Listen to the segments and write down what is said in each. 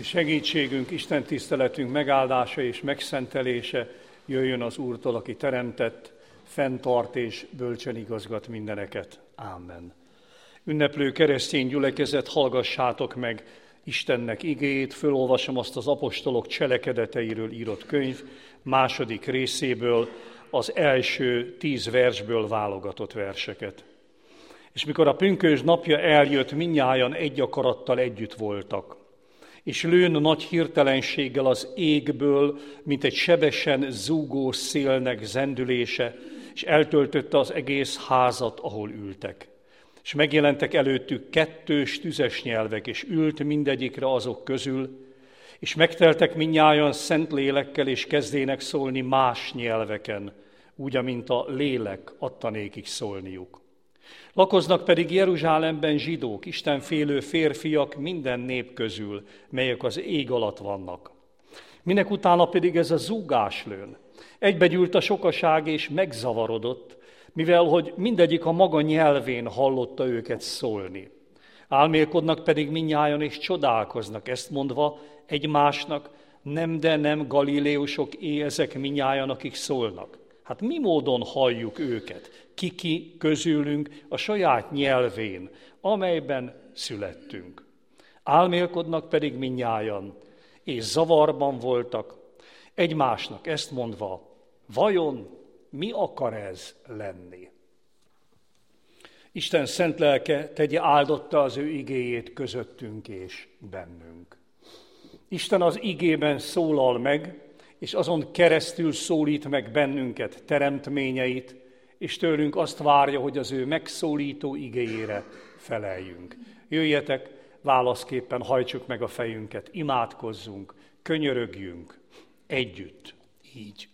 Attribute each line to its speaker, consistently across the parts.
Speaker 1: Segítségünk, Isten tiszteletünk megáldása és megszentelése jöjjön az Úrtól, aki teremtett, fenntart és bölcsen igazgat mindeneket. Ámen. Ünneplő keresztény gyülekezet, hallgassátok meg Istennek igéjét, fölolvasom azt az apostolok cselekedeteiről írott könyv második részéből, az első 10 versből válogatott verseket. És mikor a pünkösd napja eljött, mindnyájan egy akarattal együtt voltak. És lőn nagy hirtelenséggel az égből, mint egy sebesen zúgó szélnek zendülése, és eltöltötte az egész házat, ahol ültek. És megjelentek előttük 2 tüzes nyelvek, és ült mindegyikre azok közül, és megteltek mindnyájan szent lélekkel, és kezdének szólni más nyelveken, úgy, amint a lélek adta nékik szólniuk. Lakoznak pedig Jeruzsálemben zsidók, istenfélő férfiak minden nép közül, melyek az ég alatt vannak. Minek utána pedig ez a zúgás lőn. Egybegyűlt a sokaság és megzavarodott, mivel hogy mindegyik a maga nyelvén hallotta őket szólni. Álmélkodnak pedig mindnyájan és csodálkoznak, ezt mondva egymásnak, nem, de nem galileusok ezek mindnyájan, akik szólnak. Hát mi módon halljuk őket? Ki közülünk a saját nyelvén, amelyben születtünk. Álmélkodnak pedig mindnyájan, és zavarban voltak, egymásnak ezt mondva, vajon mi akar ez lenni? Isten szent lelke tegye áldotta az ő igéjét közöttünk és bennünk. Isten az igében szólal meg, és azon keresztül szólít meg bennünket, teremtményeit, és tőlünk azt várja, hogy az ő megszólító igéjére feleljünk. Jöjjetek, válaszképpen hajtsuk meg a fejünket, imádkozzunk, könyörögjünk együtt, így.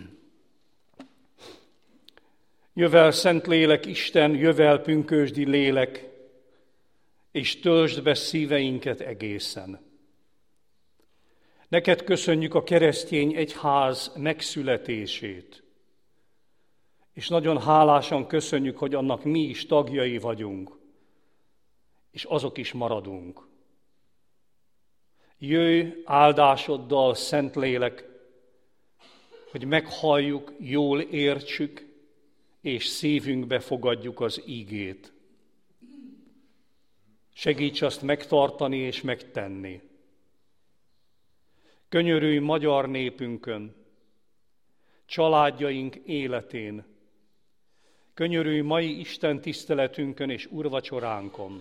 Speaker 1: Jövel Szentlélek Isten, jövel pünkösdi lélek, és töltsd be szíveinket egészen. Neked köszönjük a keresztény egyház megszületését, és nagyon hálásan köszönjük, hogy annak mi is tagjai vagyunk, és azok is maradunk. Jöjj áldásoddal, Szentlélek, hogy meghalljuk, jól értsük, és szívünkbe fogadjuk az ígét. Segíts azt megtartani és megtenni. Könyörülj magyar népünkön, családjaink életén, könyörülj mai Isten tiszteletünkön és úrvacsoránkon.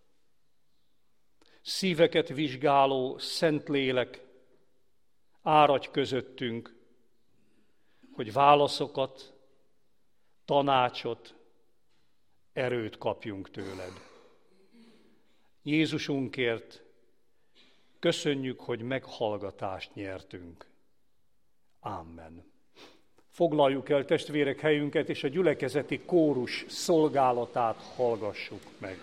Speaker 1: Szíveket vizsgáló Szentlélek, áradj közöttünk, hogy válaszokat, tanácsot, erőt kapjunk tőled. Jézusunkért köszönjük, hogy meghallgatást nyertünk. Amen. Foglaljuk el, testvérek, helyünket, és a gyülekezeti kórus szolgálatát hallgassuk meg.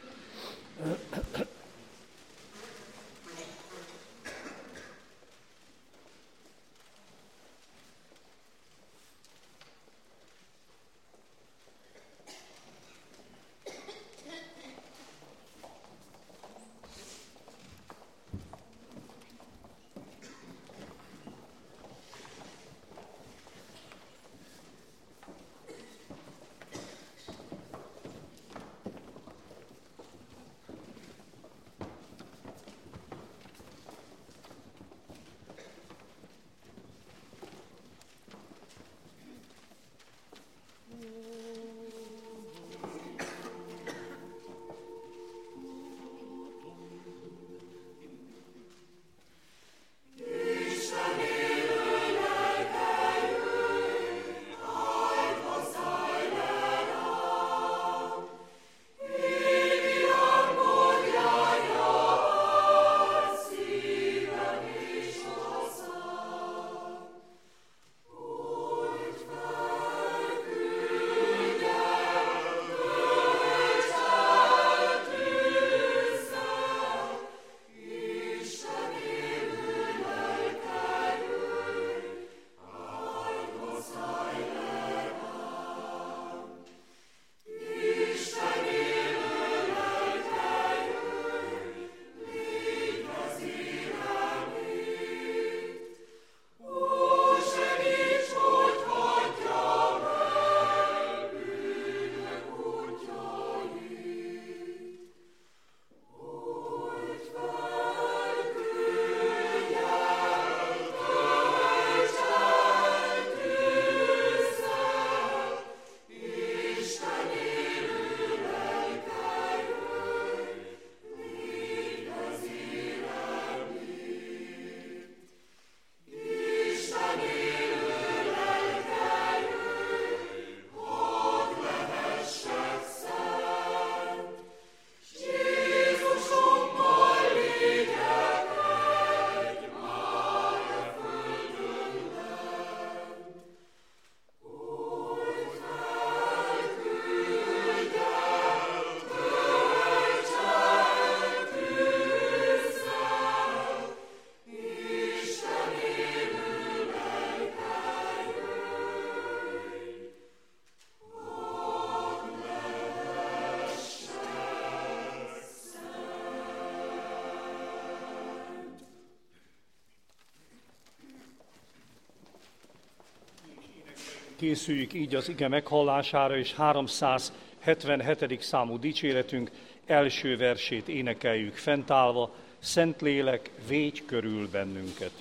Speaker 1: Készüljük így az ige meghallására, és 377. számú dicséretünk első versét énekeljük fentállva: Szentlélek, védj körül bennünket.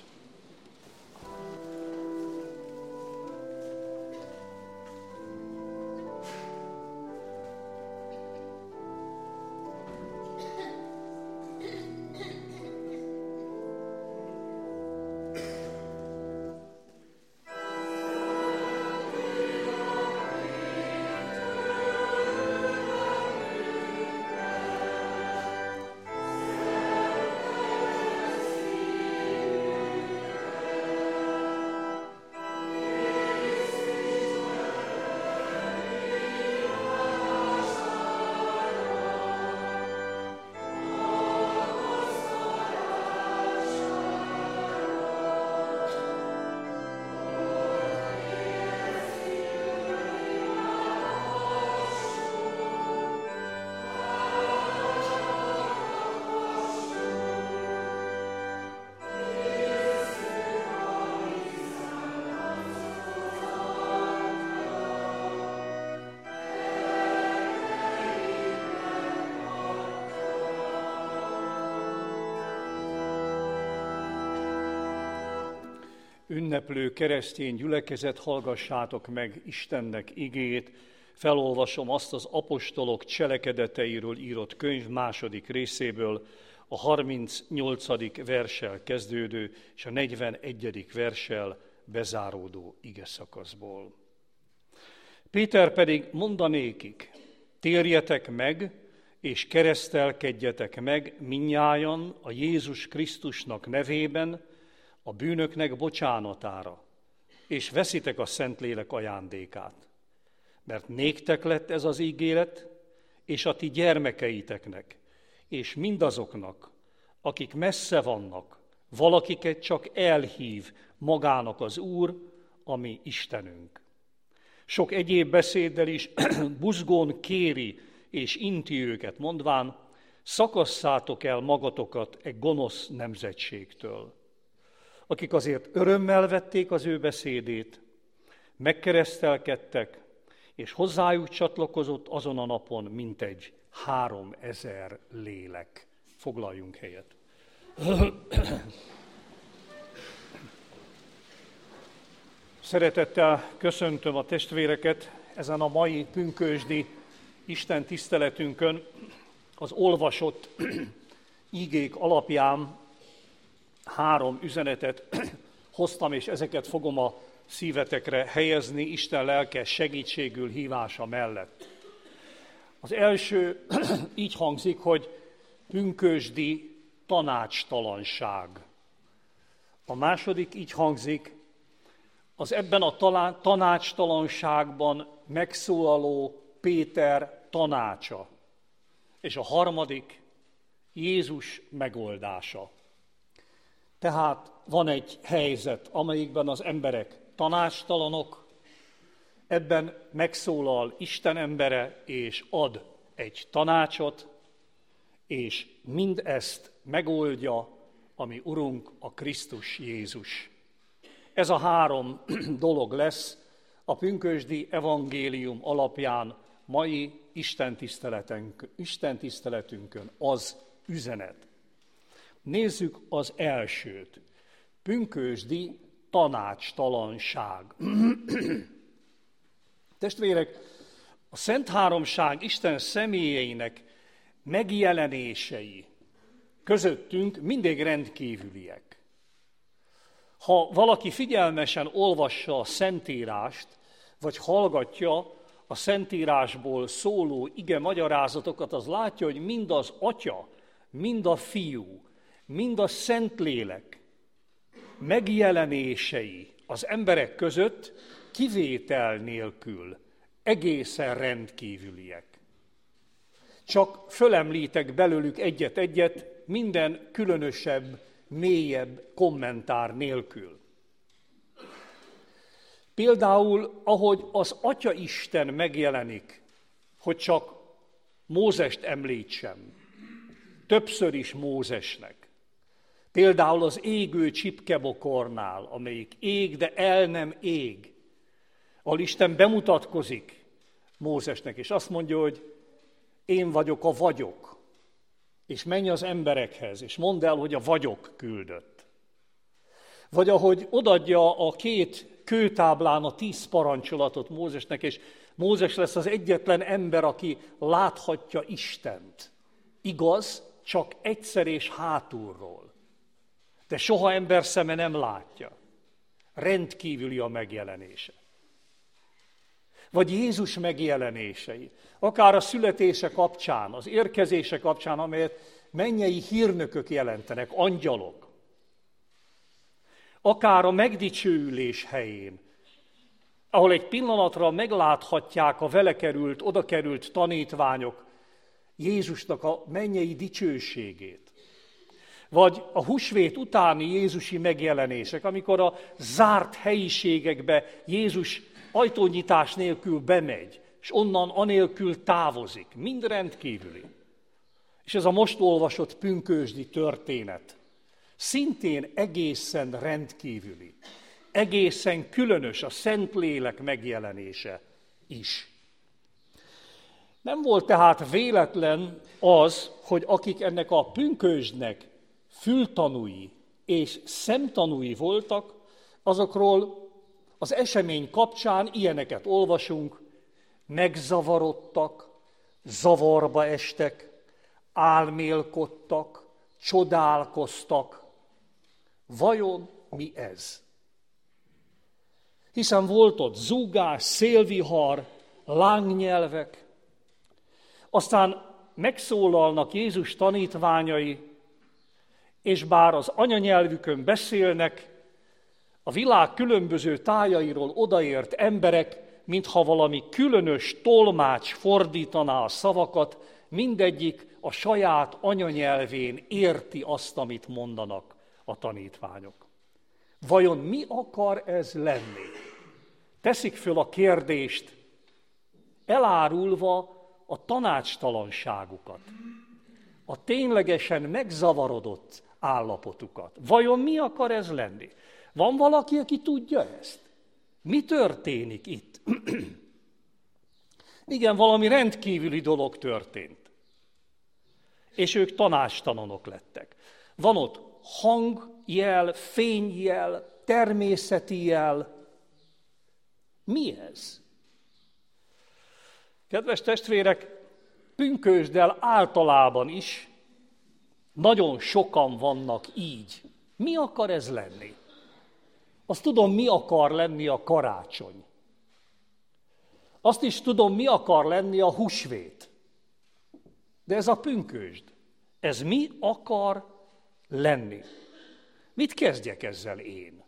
Speaker 1: Ünneplő keresztény gyülekezet, hallgassátok meg Istennek igéjét. Felolvasom azt az apostolok cselekedeteiről írott könyv második részéből, a 38. verssel kezdődő és a 41. verssel bezáródó igeszakaszból. Péter pedig mondanékik: térjetek meg, és keresztelkedjetek meg mindnyájan a Jézus Krisztusnak nevében, a bűnöknek bocsánatára, és veszitek a Szentlélek ajándékát. Mert néktek lett ez az ígéret, és a ti gyermekeiteknek, és mindazoknak, akik messze vannak, valakiket csak elhív magának az Úr, a mi Istenünk. Sok egyéb beszéddel is buzgón kéri és inti őket, mondván: szakasszátok el magatokat egy gonosz nemzetségtől. Akik azért örömmel vették az ő beszédét, megkeresztelkedtek, és hozzájuk csatlakozott azon a napon mintegy 3000 lélek. Foglaljunk helyet. Szeretettel köszöntöm a testvéreket ezen a mai pünkösdi Isten tiszteletünkön. Az olvasott igék alapján 3 üzenetet hoztam, és ezeket fogom a szívetekre helyezni Isten lelke segítségül hívása mellett. Az első így hangzik, hogy pünkösdi tanácstalanság. A második így hangzik: az ebben a tanácstalanságban megszólaló Péter tanácsa. És a harmadik: Jézus megoldása. Tehát van egy helyzet, amelyikben az emberek tanácstalanok, ebben megszólal Isten embere, és ad egy tanácsot, és mindezt megoldja a mi Urunk, a Krisztus Jézus. Ez a 3 dolog lesz a pünkösdi evangélium alapján mai Isten tiszteletünkön, az üzenet. Nézzük az elsőt. Pünkösdi tanácstalanság. Testvérek, a Szent Háromság Isten személyeinek megjelenései közöttünk mindig rendkívüliek. Ha valaki figyelmesen olvassa a Szentírást, vagy hallgatja a Szentírásból szóló ige magyarázatokat, az látja, hogy mind az Atya, mind a Fiú, mind a Szentlélek megjelenései az emberek között kivétel nélkül egészen rendkívüliek. Csak fölemlítek belőlük egyet-egyet, minden különösebb, mélyebb kommentár nélkül. Például, ahogy az Atya Isten megjelenik, hogy csak Mózest említsem, többször is Mózesnek. Például az égő csipkebokornál, amelyik ég, de el nem ég. ahol Isten bemutatkozik Mózesnek, és azt mondja, hogy én vagyok a vagyok, és menj az emberekhez, és mondd el, hogy a vagyok küldött. Vagy ahogy odaadja a 2 kőtáblán a 10 parancsolatot Mózesnek, és Mózes lesz az egyetlen ember, aki láthatja Istent. Igaz, csak egyszer és hátulról. De soha ember szeme nem látja. Rendkívüli a megjelenése. Vagy Jézus megjelenései, akár a születése kapcsán, az érkezése kapcsán, amelyet mennyei hírnökök jelentenek, angyalok. Akár a megdicsőülés helyén, ahol egy pillanatra megláthatják a vele került, oda került tanítványok Jézusnak a mennyei dicsőségét. Vagy a húsvét utáni jézusi megjelenések, amikor a zárt helyiségekbe Jézus ajtónyitás nélkül bemegy, és onnan anélkül távozik. Mind rendkívüli. És ez a most olvasott pünkösdi történet szintén egészen rendkívüli. Egészen különös a Szentlélek megjelenése is. Nem volt tehát véletlen az, hogy akik ennek a pünkösdnek fültanúi és szemtanúi voltak, azokról az esemény kapcsán ilyeneket olvasunk, megzavarodtak, zavarba estek, álmélkodtak, csodálkoztak. Vajon mi ez? Hiszen volt ott zúgás, szélvihar, lángnyelvek, aztán megszólalnak Jézus tanítványai, és bár az anyanyelvükön beszélnek, a világ különböző tájairól odaért emberek, mintha valami különös tolmács fordítaná a szavakat, mindegyik a saját anyanyelvén érti azt, amit mondanak a tanítványok. Vajon mi akar ez lenni? Teszik föl a kérdést, elárulva a tanácstalanságukat, a ténylegesen megzavarodott állapotukat. Vajon mi akar ez lenni? Van valaki, aki tudja ezt? Mi történik itt? Igen, valami rendkívüli dolog történt. És ők tanácstalanok lettek. Van ott hangjel, fényjel, természeti jel. Mi ez? Kedves testvérek, pünkösddel általában is nagyon sokan vannak így. Mi akar ez lenni? Azt tudom, mi akar lenni a karácsony. Azt is tudom, mi akar lenni a húsvét. De ez a pünkösd, ez mi akar lenni? Mit kezdjek ezzel én?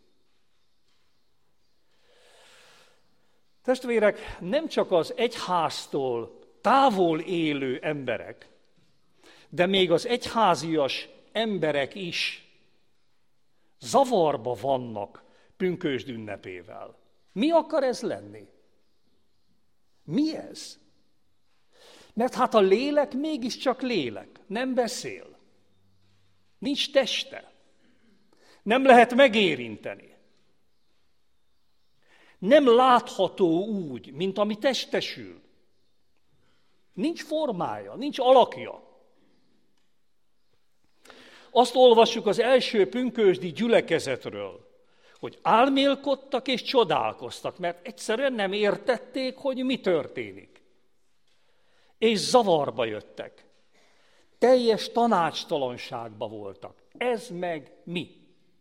Speaker 1: Testvérek, nem csak az egyháztól távol élő emberek, de még az egyházias emberek is zavarba vannak pünkösd ünnepével. Mi akar ez lenni? Mi ez? Mert hát a lélek mégiscsak lélek, nem beszél. Nincs teste. Nem lehet megérinteni. Nem látható úgy, mint ami testesül. Nincs formája, nincs alakja. Azt olvassuk az első pünkösdi gyülekezetről, hogy álmélkodtak és csodálkoztak, mert egyszerűen nem értették, hogy mi történik. És zavarba jöttek. Teljes tanácstalanságba voltak. Ez meg mi?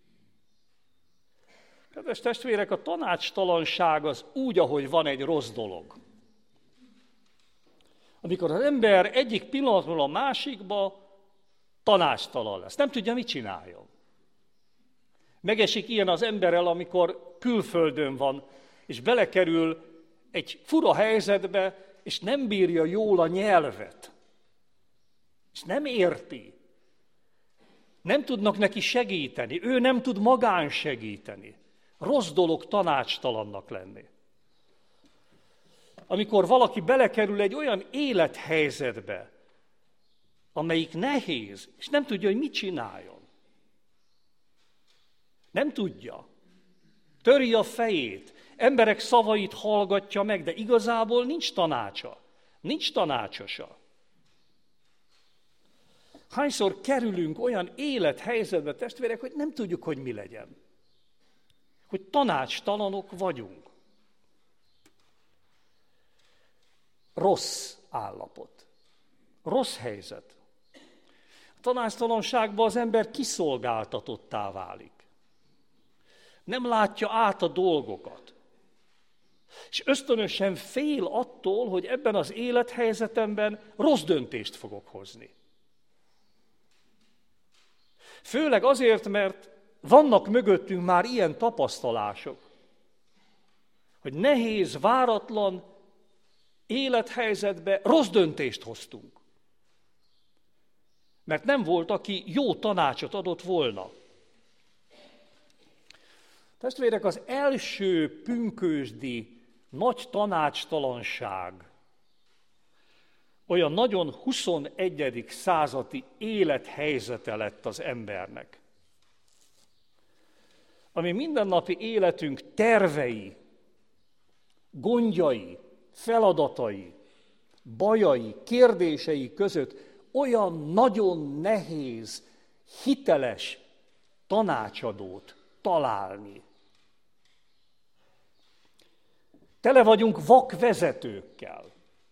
Speaker 1: Kedves testvérek, a tanácstalanság az úgy, ahogy van, egy rossz dolog. Amikor az ember egyik pillanatról a másikba tanácstalan lesz, nem tudja, mit csináljon. Megesik ilyen az emberrel, amikor külföldön van, és belekerül egy fura helyzetbe, és nem bírja jól a nyelvet. És nem érti. Nem tudnak neki segíteni. Ő nem tud magán segíteni. Rossz dolog tanácstalannak lenni. Amikor valaki belekerül egy olyan élethelyzetbe, amelyik nehéz, és nem tudja, hogy mit csináljon. Nem tudja. Töri a fejét. emberek szavait hallgatja meg, de igazából nincs tanácsa, nincs tanácsosa. Hányszor kerülünk olyan élethelyzetbe, testvérek, hogy nem tudjuk, hogy mi legyen. Hogy tanácstalanok vagyunk. Rossz állapot. Rossz helyzet. A tanácstalanságban az ember kiszolgáltatottá válik. Nem látja át a dolgokat. És ösztönösen fél attól, hogy ebben az élethelyzetemben rossz döntést fogok hozni. Főleg azért, mert vannak mögöttünk már ilyen tapasztalások, hogy nehéz, váratlan élethelyzetbe rossz döntést hoztunk. Mert nem volt, aki jó tanácsot adott volna. Testvérek, az első pünkösdi nagy tanácstalanság olyan nagyon 21. századi élethelyzete lett az embernek, ami mindennapi életünk tervei, gondjai, feladatai, bajai, kérdései között olyan nagyon nehéz, hiteles tanácsadót találni. Tele vagyunk vakvezetőkkel.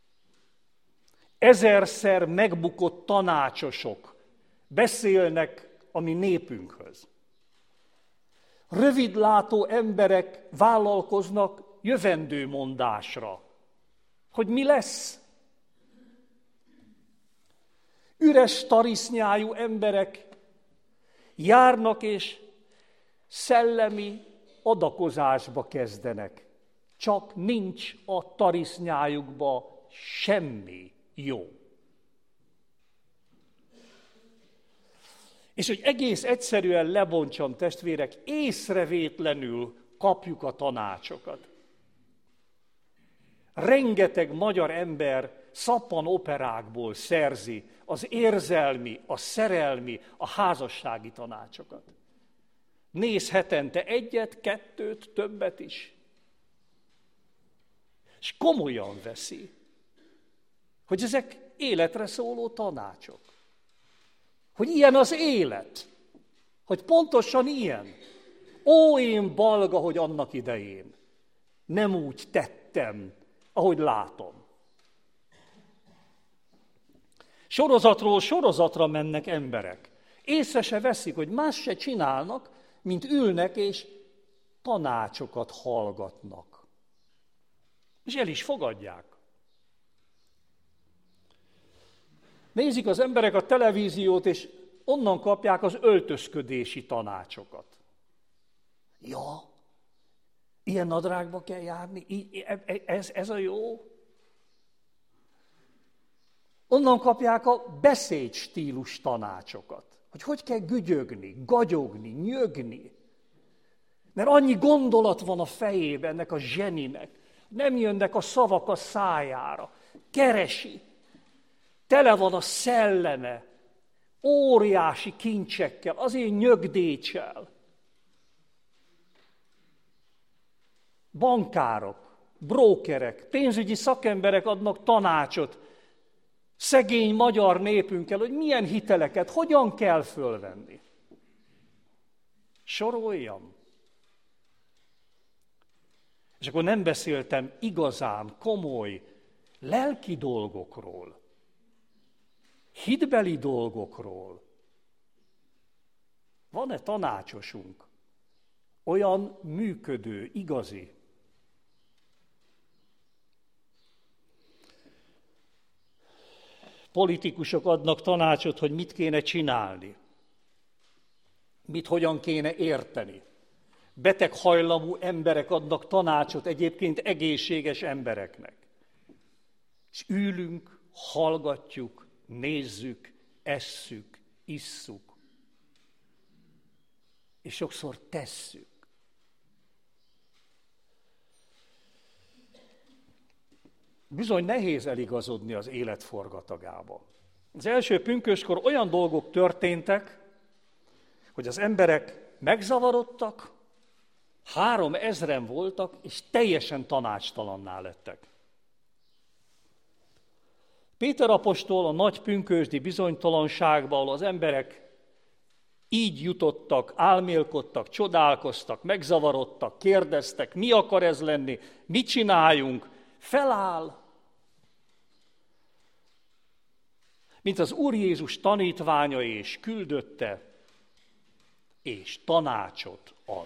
Speaker 1: Ezerszer megbukott tanácsosok beszélnek a mi népünkhöz. Rövidlátó emberek vállalkoznak jövendőmondásra, hogy mi lesz. Üres tarisznyájú emberek járnak és szellemi adakozásba kezdenek. Csak nincs a tarisznyájukba semmi jó. És hogy egész egyszerűen lebontsam, testvérek, észrevétlenül kapjuk a tanácsokat. Rengeteg magyar ember szappanoperákból szerzi az érzelmi, a szerelmi, a házassági tanácsokat. Néz hetente egyet, kettőt, többet is. És komolyan veszi, hogy ezek életre szóló tanácsok. Hogy ilyen az élet. Hogy pontosan ilyen. Ó, én balga, hogy annak idején nem úgy tettem, ahogy látom. Sorozatról sorozatra mennek emberek. Észre se veszik, hogy más se csinálnak, mint ülnek és tanácsokat hallgatnak. És el is fogadják. Nézik az emberek a televíziót, és onnan kapják az öltözködési tanácsokat. Ja, ilyen nadrágba kell járni? Ez a jó? Onnan kapják a beszédstílus tanácsokat. Hogy kell gügyögni, gagyogni, nyögni. Mert annyi gondolat van a fejében ennek a zseninek. Nem jönnek a szavak a szájára. Keresi. Tele van a szelleme. Óriási kincsekkel, azért nyögdécsel. Bankárok, brókerek, pénzügyi szakemberek adnak tanácsot szegény magyar népünkkel, hogy milyen hiteleket, hogyan kell fölvenni. Soroljam. És akkor nem beszéltem igazán komoly lelki dolgokról, hitbeli dolgokról. Van-e tanácsosunk? Olyan működő, igazi? Politikusok adnak tanácsot, hogy mit kéne csinálni. Mit hogyan kéne érteni. Beteghajlamú emberek adnak tanácsot egyébként egészséges embereknek. És ülünk, hallgatjuk, nézzük, esszük, isszuk. És sokszor tesszük. Bizony nehéz eligazodni az élet forgatagába. Az első pünköskor olyan dolgok történtek, hogy az emberek megzavarodtak, 3000 voltak, és teljesen tanácstalanná lettek. Péter apostol a nagy pünkösdi bizonytalanságba, ahol az emberek így jutottak, álmélkodtak, csodálkoztak, megzavarodtak, kérdeztek, mi akar ez lenni, mit csináljunk, feláll. Mint az Úr Jézus tanítványa és küldötte, és tanácsot ad.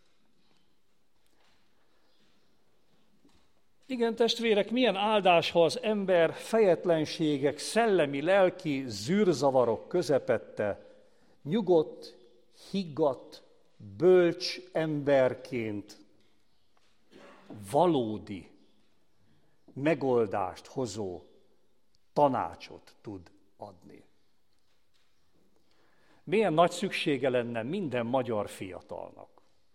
Speaker 1: Igen, testvérek, milyen áldás, ha az ember fejetlenségek, szellemi, lelki zűrzavarok közepette nyugodt, higgadt, bölcs emberként valódi megoldást hozó tanácsot tud adni. Milyen nagy szüksége lenne minden magyar fiatalnak.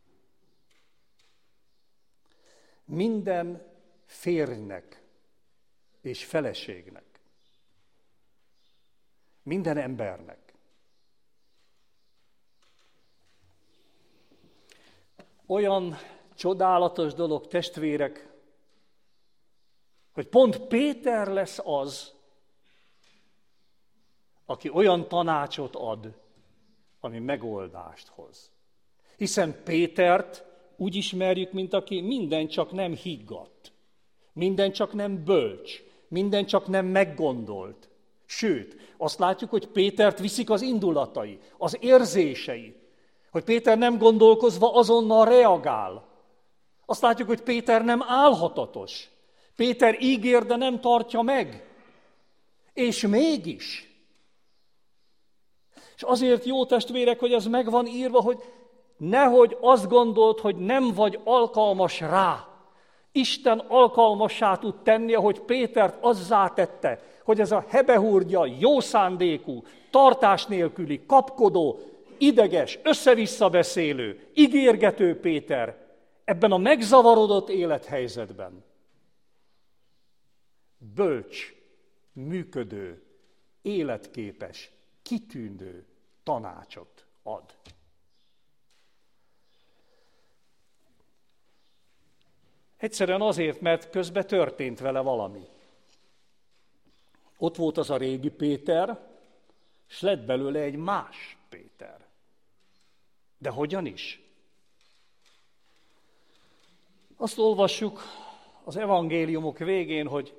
Speaker 1: Minden férjnek és feleségnek. Minden embernek. Olyan csodálatos dolog, testvérek, hogy pont Péter lesz az, aki olyan tanácsot ad, ami megoldást hoz. Hiszen Pétert úgy ismerjük, mint aki minden csak nem higgadt, minden csak nem bölcs, minden csak nem meggondolt. Sőt, azt látjuk, hogy Pétert viszik az indulatai, az érzései, hogy Péter nem gondolkozva azonnal reagál. Azt látjuk, hogy Péter nem álhatatos. Péter ígér, de nem tartja meg. És mégis. És azért jó, testvérek, hogy ez meg van írva, hogy nehogy azt gondolt, hogy nem vagy alkalmas rá. Isten alkalmassá tud tenni, ahogy Pétert azzá tette, hogy ez a hebehúrgya, jó szándékú, tartás nélküli, kapkodó, ideges, össze-vissza beszélő, ígérgető Péter ebben a megzavarodott élethelyzetben bölcs, működő, életképes, kitűnő tanácsot ad. Egyszerűen azért, mert közben történt vele valami. Ott volt az a régi Péter, s lett belőle egy más Péter. De hogyan is? Azt olvassuk az evangéliumok végén, hogy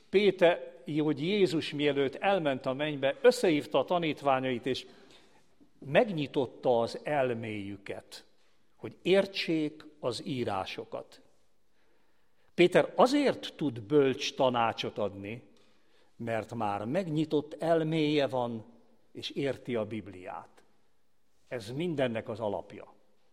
Speaker 1: Jézus mielőtt elment a mennybe, összehívta a tanítványait, és megnyitotta az elméjüket, hogy értsék az írásokat. Péter azért tud bölcs tanácsot adni, mert már megnyitott elméje van, és érti a Bibliát. Ez mindennek az alapja.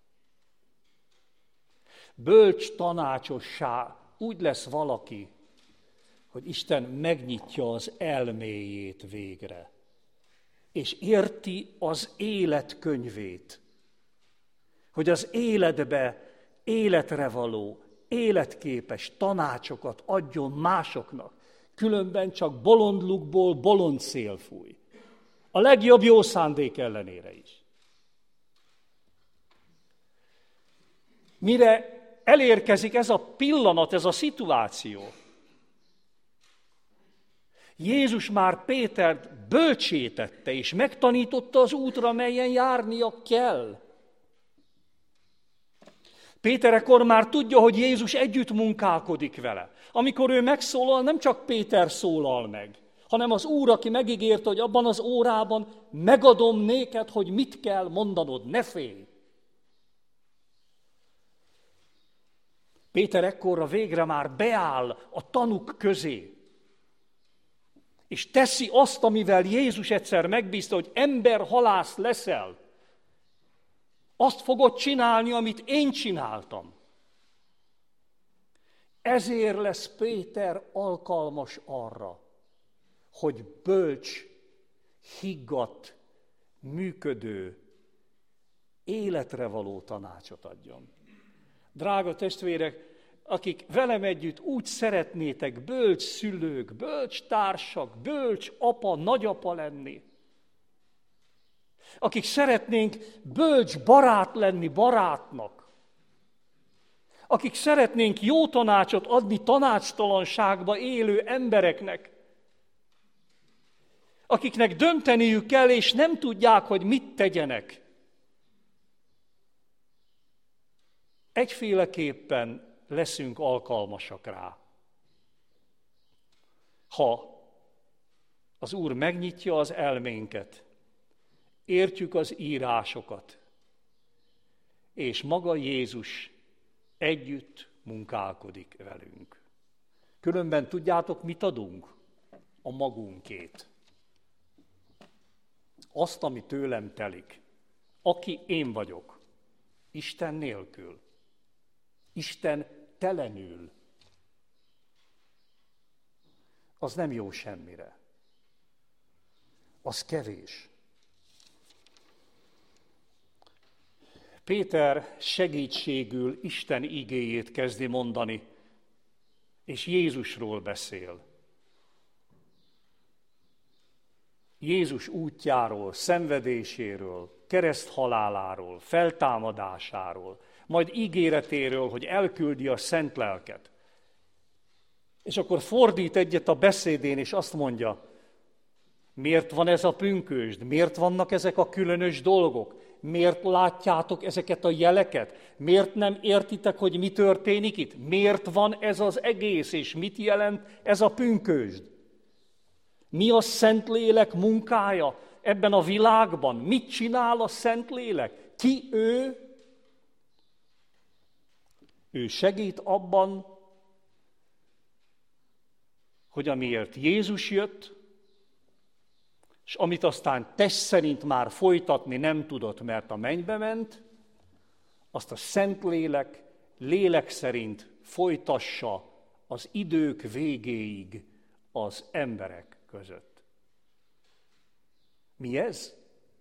Speaker 1: Bölcs tanácsossá úgy lesz valaki, hogy Isten megnyitja az elméjét végre, és érti az élet könyvét, hogy az életbe életre való, életképes tanácsokat adjon másoknak, különben csak bolond lukból bolond szél fúj. A legjobb jó szándék ellenére is. Mire elérkezik ez a pillanat, ez a szituáció, Jézus már Pétert bölcsítette, és megtanította az útra, melyen járnia kell. Péter ekkor már tudja, hogy Jézus együtt munkálkodik vele. Amikor ő megszólal, nem csak Péter szólal meg, hanem az Úr, aki megígérte, hogy abban az órában megadom néked, hogy mit kell mondanod, ne félj. Péter ekkorra végre már beáll a tanúk közé, és teszi azt, amivel Jézus egyszer megbízta, hogy emberhalász leszel. Azt fogod csinálni, amit én csináltam. Ezért lesz Péter alkalmas arra, hogy bölcs, higgadt, működő, életre való tanácsot adjon. Drága testvérek, akik velem együtt úgy szeretnétek bölcs szülők, bölcs társak, bölcs apa, nagyapa lenni, akik szeretnénk bölcs barát lenni barátnak, akik szeretnénk jó tanácsot adni tanácstalanságba élő embereknek, akiknek dönteniük kell, és nem tudják, hogy mit tegyenek. Egyféleképpen leszünk alkalmasak rá. Ha az Úr megnyitja az elménket, értjük az írásokat, és maga Jézus együtt munkálkodik velünk. Különben tudjátok, mit adunk? A magunkét. Azt, ami tőlem telik. Aki én vagyok. Isten nélkül. Isten telenül. Az nem jó semmire. Az kevés. Péter segítségül Isten igéjét kezdi mondani, és Jézusról beszél. Jézus útjáról, szenvedéséről, kereszthaláláról, feltámadásáról, majd ígéretéről, hogy elküldi a szent lelket. És akkor fordít egyet a beszédén, és azt mondja, miért van ez a pünkösd, miért vannak ezek a különös dolgok, miért látjátok ezeket a jeleket, miért nem értitek, hogy mi történik itt, miért van ez az egész, és mit jelent ez a pünkösd. Mi a Szentlélek munkája ebben a világban? Mit csinál a Szentlélek? Ki ő? Ő segít abban, hogy amiért Jézus jött, és amit aztán test szerint már folytatni nem tudott, mert a mennybe ment, azt a Szentlélek lélek szerint folytassa az idők végéig az emberek között. Mi ez?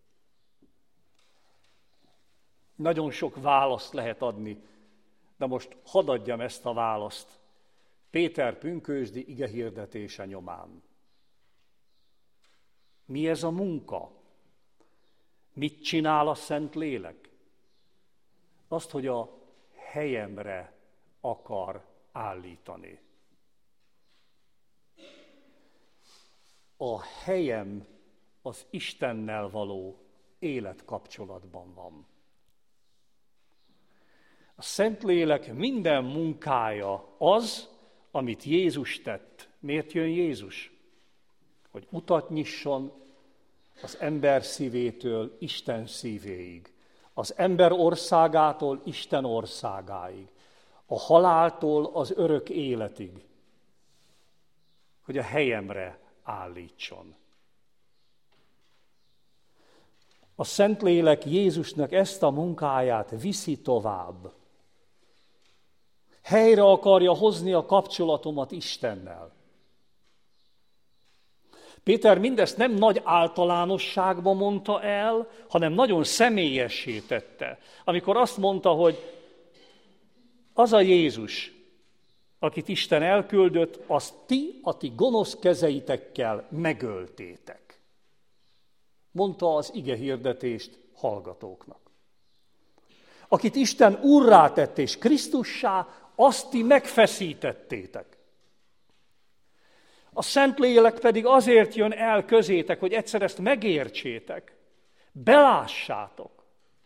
Speaker 1: Nagyon sok választ lehet adni, de most hadd adjam ezt a választ Péter pünkösdi igehirdetése nyomán. Mi ez a munka? Mit csinál a Szentlélek? Azt, hogy a helyemre akar állítani. A helyem az Istennel való életkapcsolatban van. A Szentlélek minden munkája az, amit Jézus tett. Miért jön Jézus? Hogy utat nyisson az ember szívétől Isten szívéig, az ember országától Isten országáig, a haláltól az örök életig, hogy a helyemre állítson. A Szentlélek Jézusnak ezt a munkáját viszi tovább. Helyre akarja hozni a kapcsolatomat Istennel. Péter mindezt nem nagy általánosságban mondta el, hanem nagyon személyessé tette. Amikor azt mondta, hogy az a Jézus, akit Isten elküldött, azt ti a ti gonosz kezeitekkel megöltétek. Mondta az igehirdetést hallgatóknak. Akit Isten úrrá tett és Krisztussá, azt ti megfeszítettétek. A Szentlélek pedig azért jön el közétek, hogy egyszer ezt megértsétek, belássátok.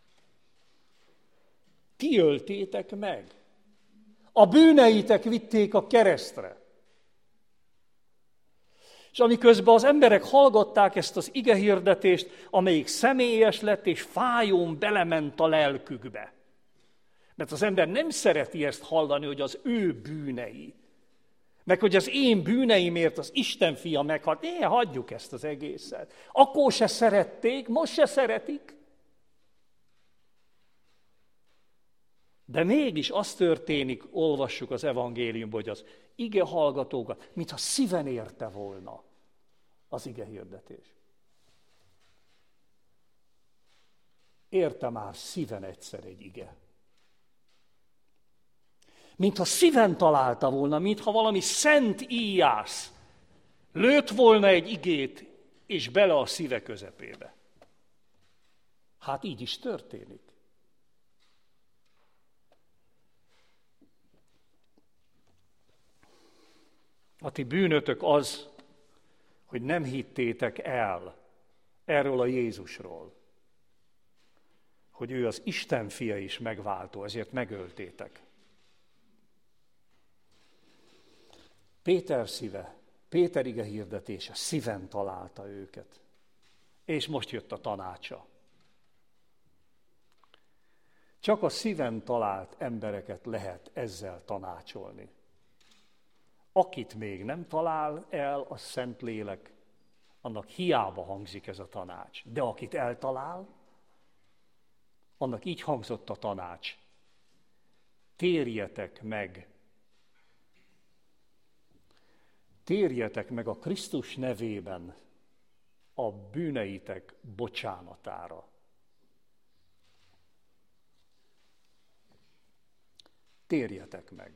Speaker 1: Ti öltétek meg. A bűneitek vitték a keresztre. És amiközben az emberek hallgatták ezt az igehirdetést, amelyik személyes lett és fájón belement a lelkükbe. Mert az ember nem szereti ezt hallani, hogy az ő bűnei, meg hogy az én bűneimért az Isten fia meghalt. Hagyjuk ezt az egészet. Akkor se szerették, most se szeretik. De mégis az történik, olvassuk az evangéliumban, hogy az ige hallgatókat, mintha szíven érte volna az ige hirdetés. Érte már szíven egyszer egy ige. Mintha szíven találta volna, mintha valami szent íjász lőtt volna egy igét, és bele a szíve közepébe. Hát így is történik. A ti bűnötök az, hogy nem hittétek el erről a Jézusról, hogy ő az Isten fia is megváltó, ezért megöltétek. Péter szíve, Péter ige hirdetése szíven találta őket. És most jött a tanácsa. Csak a szíven talált embereket lehet ezzel tanácsolni. Akit még nem talál el a Szentlélek, annak hiába hangzik ez a tanács. De akit eltalál, annak így hangzott a tanács. Térjetek meg a Krisztus nevében a bűneitek bocsánatára. Térjetek meg.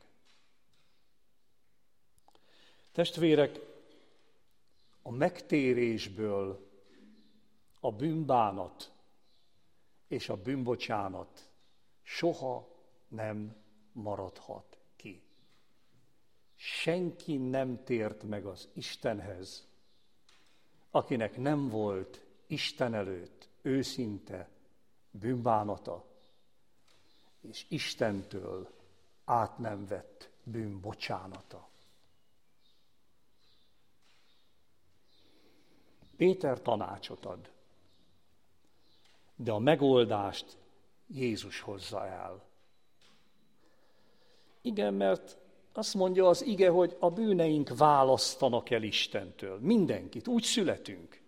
Speaker 1: Testvérek, a megtérésből a bűnbánat és a bűnbocsánat soha nem maradhat ki. Senki nem tért meg az Istenhez, akinek nem volt Isten előtt őszinte bűnbánata, és Istentől át nem vett bűnbocsánata. Péter tanácsot ad, de a megoldást Jézus hozza el. Igen, mert azt mondja az ige, hogy a bűneink választanak el Istentől. Mindenkit, úgy születünk.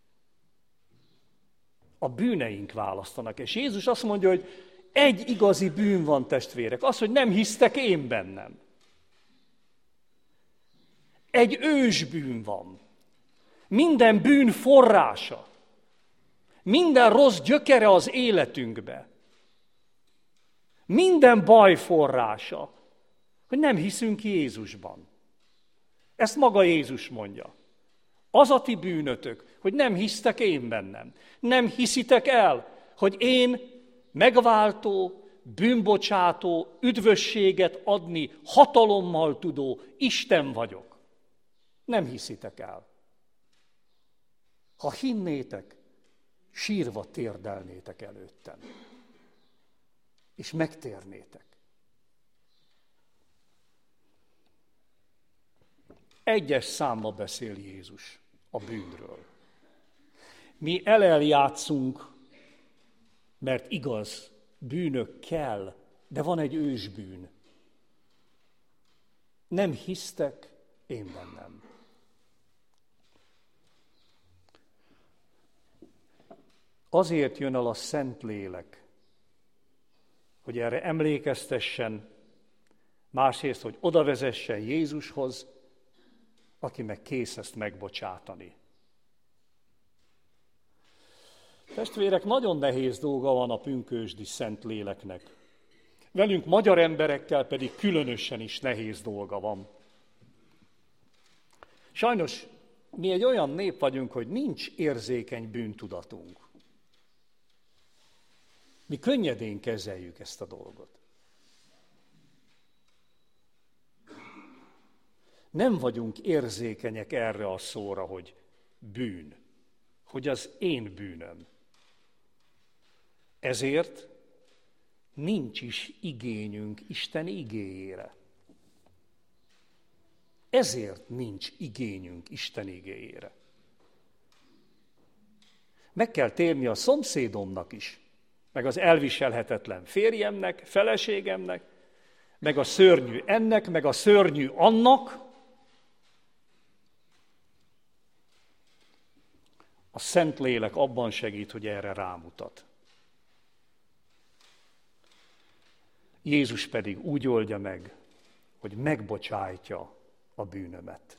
Speaker 1: A bűneink választanak. És Jézus azt mondja, hogy egy igazi bűn van, testvérek, az, hogy nem hisztek én bennem. Egy ősbűn van. Minden bűn forrása. Minden rossz gyökere az életünkbe. Minden baj forrása, hogy nem hiszünk Jézusban. Ezt maga Jézus mondja. Az a ti bűnötök, hogy nem hisztek én bennem. Nem hiszitek el, hogy én megváltó, bűnbocsátó, üdvösséget adni hatalommal tudó Isten vagyok. Nem hiszitek el. Ha hinnétek, sírva térdelnétek előttem. És megtérnétek. Egyes számba beszél Jézus a bűnről. Mi eljátszunk, mert igaz, bűnök kell, de van egy ősbűn. Nem hisztek én bennem. Azért jön el a Szentlélek, hogy erre emlékeztessen, másrészt, hogy odavezessen Jézushoz, aki meg kész ezt megbocsátani. Testvérek, nagyon nehéz dolga van a pünkösdi Szentléleknek. Velünk magyar emberekkel pedig különösen is nehéz dolga van. Sajnos mi egy olyan nép vagyunk, hogy nincs érzékeny bűntudatunk. Mi könnyedén kezeljük ezt a dolgot. Nem vagyunk érzékenyek erre a szóra, hogy bűn, hogy az én bűnöm. Ezért nincs is igényünk Isten igéjére. Ezért nincs igényünk Isten igéjére. Meg kell térni a szomszédomnak is, meg az elviselhetetlen férjemnek, feleségemnek, meg a szörnyű ennek, meg a szörnyű annak. A Szentlélek abban segít, hogy erre rámutat. Jézus pedig úgy oldja meg, hogy megbocsájtja a bűnömet.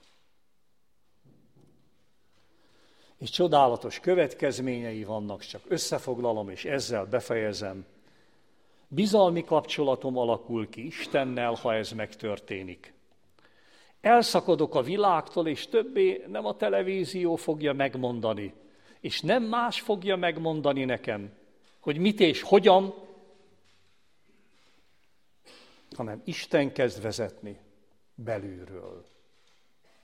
Speaker 1: És csodálatos következményei vannak, csak összefoglalom, és ezzel befejezem. Bizalmi kapcsolatom alakul ki Istennel, ha ez megtörténik. Elszakadok a világtól, és többé nem a televízió fogja megmondani, és nem más fogja megmondani nekem, hogy mit és hogyan, hanem Isten kezd vezetni belülről.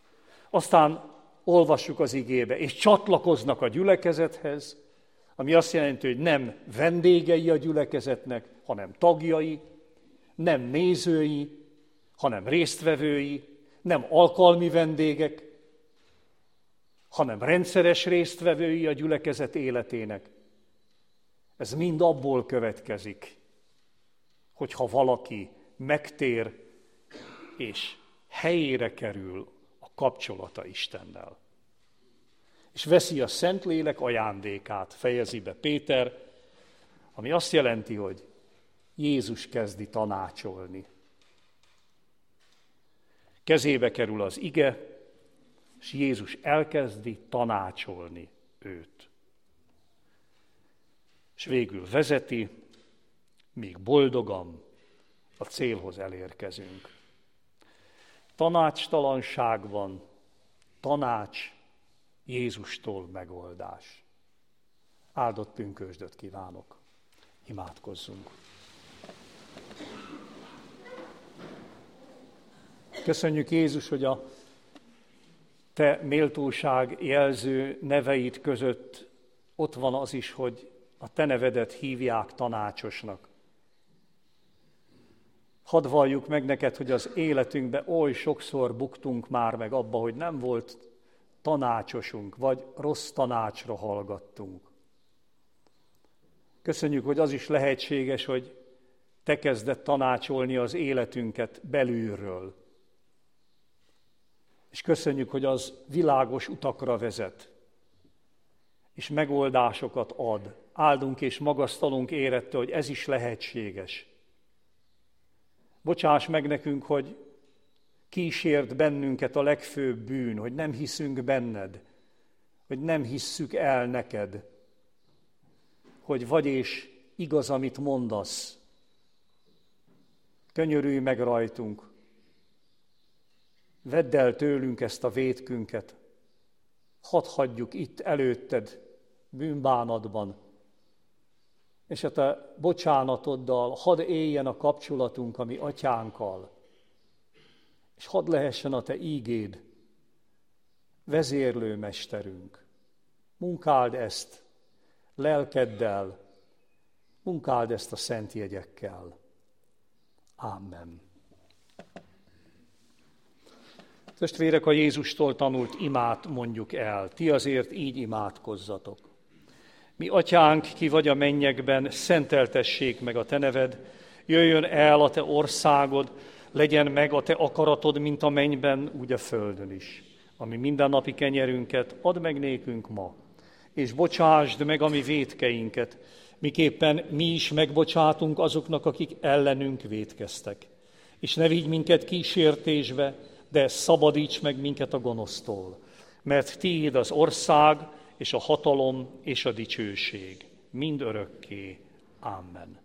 Speaker 1: Aztán olvassuk az igébe, és csatlakoznak a gyülekezethez, ami azt jelenti, hogy nem vendégei a gyülekezetnek, hanem tagjai, nem nézői, hanem résztvevői, nem alkalmi vendégek, hanem rendszeres résztvevői a gyülekezet életének. Ez mind abból következik, hogyha valaki megtér és helyére kerül a kapcsolata Istennel. És veszi a Szentlélek ajándékát, fejezi be Péter, ami azt jelenti, hogy Jézus kezdi tanácsolni. Kezébe kerül az ige, és Jézus elkezdi tanácsolni őt. És végül vezeti, míg boldogan a célhoz elérkezünk. Tanácstalanságban tanács, Jézustól megoldás. Áldott pünkösdöt kívánok. Imádkozzunk. Köszönjük, Jézus, hogy a Te méltóság jelző neveid között ott van az is, hogy a Te nevedet hívják tanácsosnak. Hadd valljuk meg neked, hogy az életünkben oly sokszor buktunk már meg abba, hogy nem volt tanácsosunk, vagy rossz tanácsra hallgattunk. Köszönjük, hogy az is lehetséges, hogy Te kezded tanácsolni az életünket belülről. És köszönjük, hogy az világos utakra vezet, és megoldásokat ad. Áldunk és magasztalunk érette, hogy ez is lehetséges. Bocsáss meg nekünk, hogy kísért bennünket a legfőbb bűn, hogy nem hiszünk benned, hogy nem hisszük el neked, hogy vagy és igaz, amit mondasz. Könyörülj meg rajtunk, vedd el tőlünk ezt a vétkünket, hadd hagyjuk itt előtted bűnbánatban, és a Te bocsánatoddal hadd éljen a kapcsolatunk a mi atyánkkal, és hadd lehessen a Te ígéd, vezérlő mesterünk. Munkáld ezt lelkeddel, munkáld ezt a szent jegyekkel. Amen. Testvérek, a Jézustól tanult imát mondjuk el. Ti azért így imádkozzatok. Mi atyánk, ki vagy a mennyekben, szenteltessék meg a Te neved, jöjjön el a Te országod, legyen meg a Te akaratod, mint a mennyben, úgy a földön is. Ami mindennapi kenyerünket add meg nékünk ma, és bocsásd meg a mi vétkeinket, miképpen mi is megbocsátunk azoknak, akik ellenünk vétkeztek. És ne vigy minket kísértésbe, de szabadíts meg minket a gonosztól, mert Tiéd az ország, és a hatalom, és a dicsőség, mind örökké. Amen.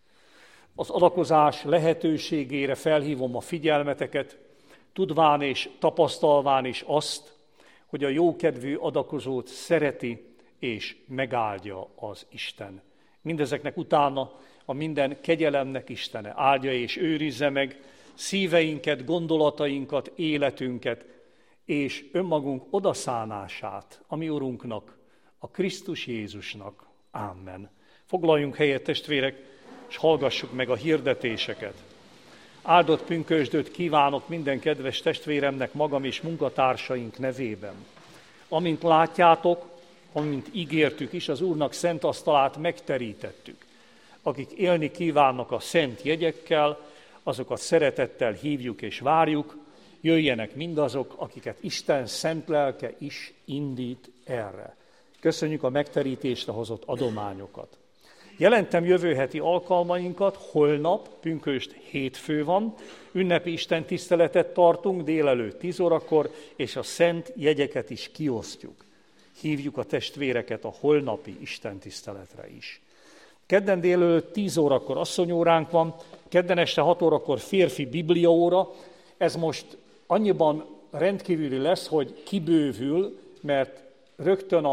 Speaker 1: Az adakozás lehetőségére felhívom a figyelmeteket, tudván és tapasztalván is azt, hogy a jókedvű adakozót szereti és megáldja az Isten. Mindezeknek utána a minden kegyelemnek Istene áldja és őrizze meg szíveinket, gondolatainkat, életünket, és önmagunk odaszánását a mi Urunknak, a Krisztus Jézusnak. Amen. Foglaljunk helyet, testvérek, és hallgassuk meg a hirdetéseket. Áldott pünkösdöt kívánok minden kedves testvéremnek, magam és munkatársaink nevében. Amint látjátok, amint ígértük is, az Úrnak szent asztalát megterítettük. Akik élni kívánnak a szent jegyekkel, azokat szeretettel hívjuk és várjuk, jöjjenek mindazok, akiket Isten szent lelke is indít erre. Köszönjük a megterítésre hozott adományokat. Jelentem jövő heti alkalmainkat, holnap, pünkösd hétfő van, ünnepi Isten tiszteletet tartunk délelőtt 10 órakor, és a szent jegyeket is kiosztjuk. Hívjuk a testvéreket a holnapi Isten tiszteletre is. Kedden délelőtt 10 órakor asszonyóránk van, kedden este 6 órakor férfi bibliaóra. Ez most annyiban rendkívüli lesz, hogy kibővül, mert rögtön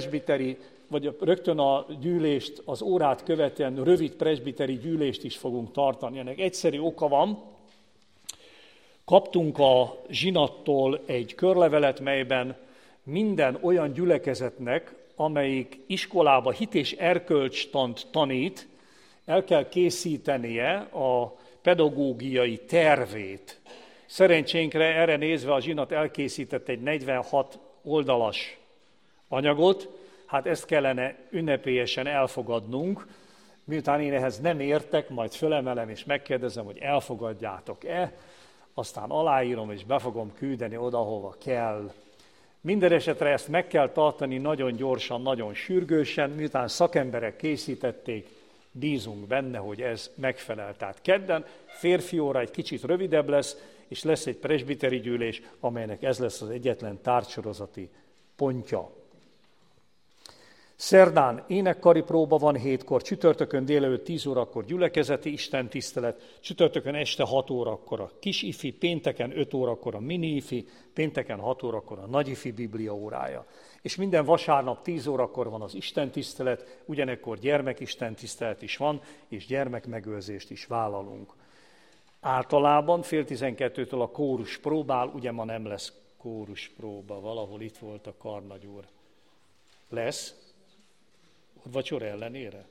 Speaker 1: a gyűlést, az órát követően rövid presbiteri gyűlést is fogunk tartani. Ennek egyszerű oka van. Kaptunk a zsinattól egy körlevelet, melyben minden olyan gyülekezetnek, amelyik iskolába hit és erkölcstant tanít, el kell készítenie a pedagógiai tervét. Szerencsénkre erre nézve a zsinat elkészített egy 46 oldalas anyagot, hát ezt kellene ünnepélyesen elfogadnunk, miután én ehhez nem értek, majd fölemelem és megkérdezem, hogy elfogadjátok-e, aztán aláírom és be fogom küldeni oda, hova kell. Minden esetre ezt meg kell tartani nagyon gyorsan, nagyon sürgősen, miután szakemberek készítették, bízunk benne, hogy ez megfelel. Tehát kedden férfi óra egy kicsit rövidebb lesz, és lesz egy presbiteri gyűlés, amelynek ez lesz az egyetlen tárgysorozati pontja. Szerdán énekkari próba van 7-kor, csütörtökön délelőtt 10 órakor gyülekezeti istentisztelet, csütörtökön este 6 órakor a kisifi, pénteken 5 órakor a miniifi, pénteken 6 órakor a nagyifi biblia órája. És minden vasárnap 10 órakor van az istentisztelet, ugyanekkor gyermekistentisztelet is van, és gyermekmegőrzést is vállalunk. Általában fél 12-től a kórus próbál, ugye ma nem lesz kórus próba, valahol itt volt a karnagy úr. Lesz? Vacsora ellenére?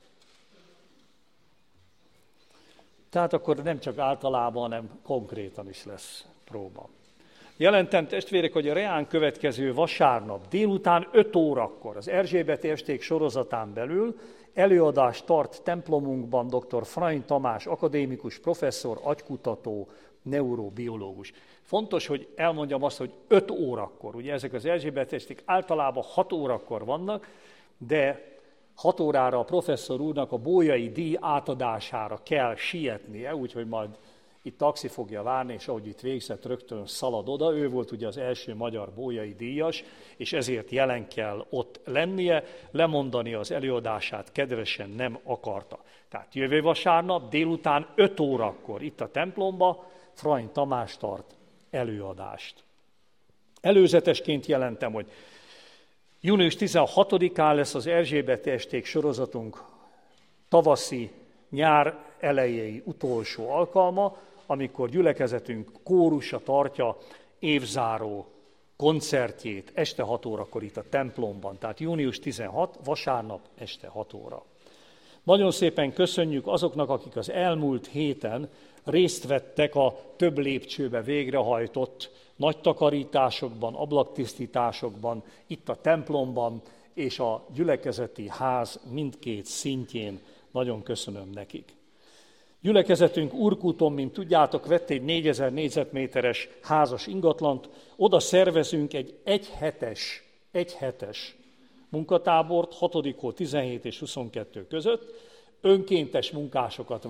Speaker 1: Tehát akkor nem csak általában, hanem konkrétan is lesz próba. Jelentem testvérek, hogy a reán következő vasárnap délután 5 órakor az Erzsébeti esték sorozatán belül előadást tart templomunkban dr. Frany Tamás, akadémikus, professzor, agykutató, neurobiológus. Fontos, hogy elmondjam azt, hogy 5 órakor, ugye ezek az Erzsébeti esték általában 6 órakor vannak, de 6 órára a professzor úrnak a Bolyai díj átadására kell sietnie, úgyhogy majd itt taxi fogja várni, és ahogy itt végzett, rögtön szalad oda. Ő volt ugye az első magyar Bolyai díjas, és ezért jelen kell ott lennie, lemondani az előadását kedvesen nem akarta. Tehát jövő vasárnap délután 5 órakor itt a templomba Frany Tamás tart előadást. Előzetesként jelentem, hogy június 16-án lesz az Erzsébeti esték sorozatunk tavaszi, nyár elejéi utolsó alkalma, amikor gyülekezetünk kórusa tartja évzáró koncertjét este 6 órakor itt a templomban. Tehát június 16, vasárnap este 6 óra. Nagyon szépen köszönjük azoknak, akik az elmúlt héten részt vettek a több lépcsőbe végrehajtott nagy takarításokban, ablaktisztításokban, itt a templomban és a gyülekezeti ház mindkét szintjén. Nagyon köszönöm nekik. Gyülekezetünk Urkúton, mint tudjátok, vett egy 4000 négyzetméteres házas ingatlant, oda szervezünk egy egyhetes munkatábort, 6. hó 17 és 22 között, önkéntes munkásokat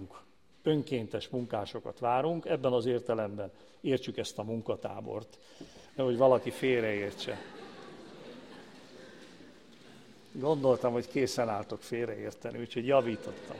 Speaker 1: várunk, ebben az értelemben értsük ezt a munkatábort, nehogy valaki félreértse. Gondoltam, hogy készen álltok félreérteni, úgyhogy javítottam.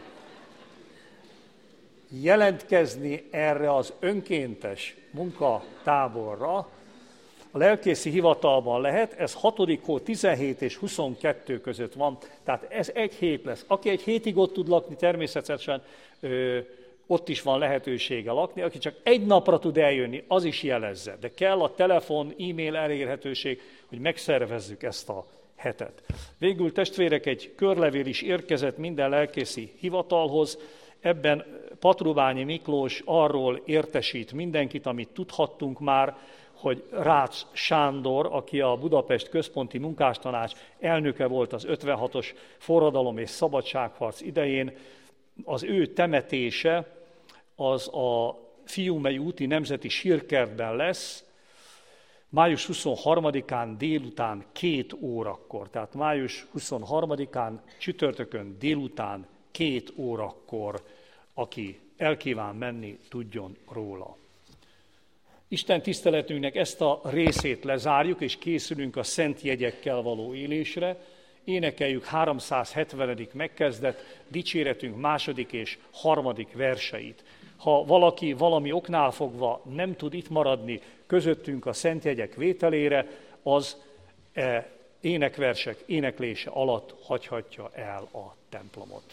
Speaker 1: Jelentkezni erre az önkéntes munkatáborra a lelkészi hivatalban lehet, ez 6. hó 17 és 22 között van, tehát ez egy hét lesz. Aki egy hétig ott tud lakni, természetesen ott is van lehetősége lakni, aki csak egy napra tud eljönni, az is jelezze, de kell a telefon, e-mail elérhetőség, hogy megszervezzük ezt a hetet. Végül testvérek, egy körlevél is érkezett minden lelkészi hivatalhoz, ebben Patrubányi Miklós arról értesít mindenkit, amit tudhattunk már, hogy Rácz Sándor, aki a Budapest Központi Munkástanács elnöke volt az 56-os forradalom és szabadságharc idején, az ő temetése az a Fiumei úti nemzeti sírkertben lesz, május 23-án délután 2 órakor, tehát május 23-án csütörtökön délután 2 órakor, aki elkíván menni, tudjon róla. Isten tiszteletünknek ezt a részét lezárjuk, és készülünk a szent jegyekkel való élésre. Énekeljük 370. megkezdett dicséretünk 2. és 3. verseit. Ha valaki valami oknál fogva nem tud itt maradni közöttünk a szent jegyek vételére, az énekversek éneklése alatt hagyhatja el a templomot.